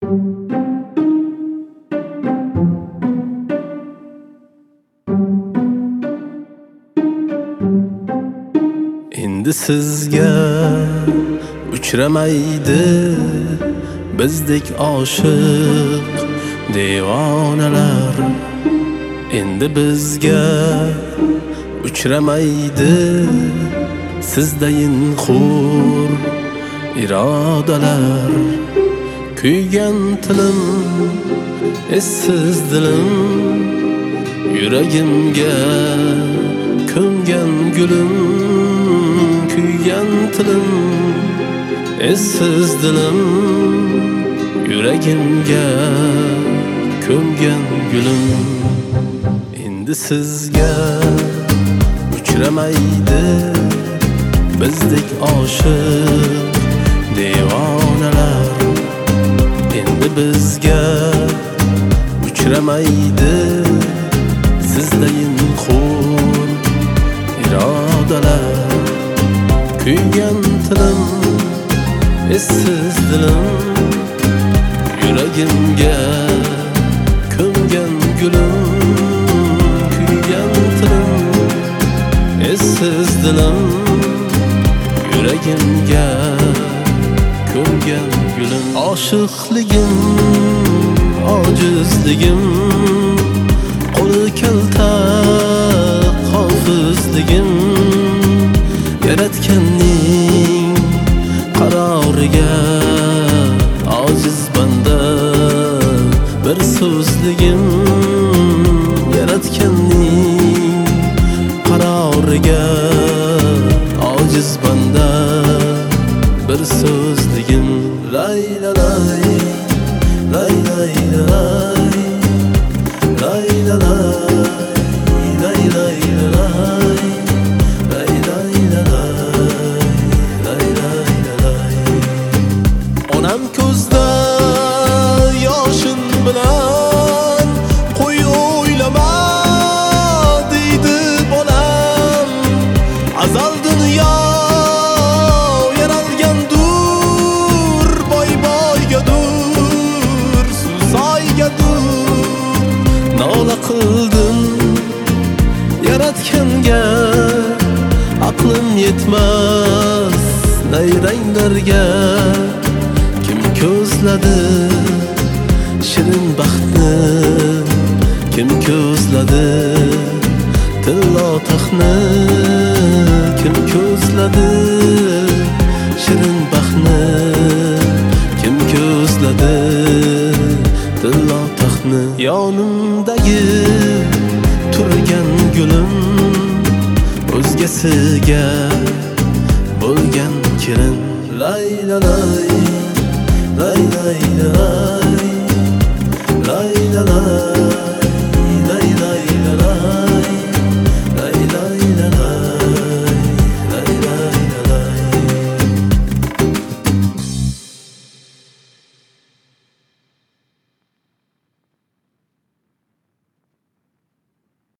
Endi sizga uchramaydi bizdek oshiq devonalar. Endi bizga uchramaydi sizdayin xur irodalar. Kuygan tilim, essiz dilim, yuragimga ko'mgan gulim. Kuygan tilim, essiz dilim, yuragimga ko'mgan gulim. Endi sizga uchramaydi bizdek oshiq devonalar. Endi bizga uchramaydi sizdayin xur irodalar. Kuygan tilim, essiz dilim, yuragimga ko'mgan gulim. Kuygan tilim, essiz dilim, yuragimga ko'mgan gulim. Oshiqligim, ojizligim, qo'li kalta hofizligim. Yaratganning qaroriga ojiz banda bir so'zligim. Yaratganning qaroriga ojiz banda bir so'zligim. Lay la lay, lay lay lay, lay la lay, lay lay lay. Onam ko'zda yoshin bilan qo'y o'ylama deydi bolam. Azal dunyo yaralgandur, boy boygadur, suv soygadur. Nola qildim yaratganga, aqlim yetmas nayranglarga. Kim ko'zladi shirin baxtni, kim ko'zladi tillo taxtni. Kim ko'zladi shirin baxtni, kim ko'zladi tillo taxtni. Yonimdagi turgan gulim, o'zgasiga bo'lgan kirin. Lay la lay, lay lay lay, lay la lay.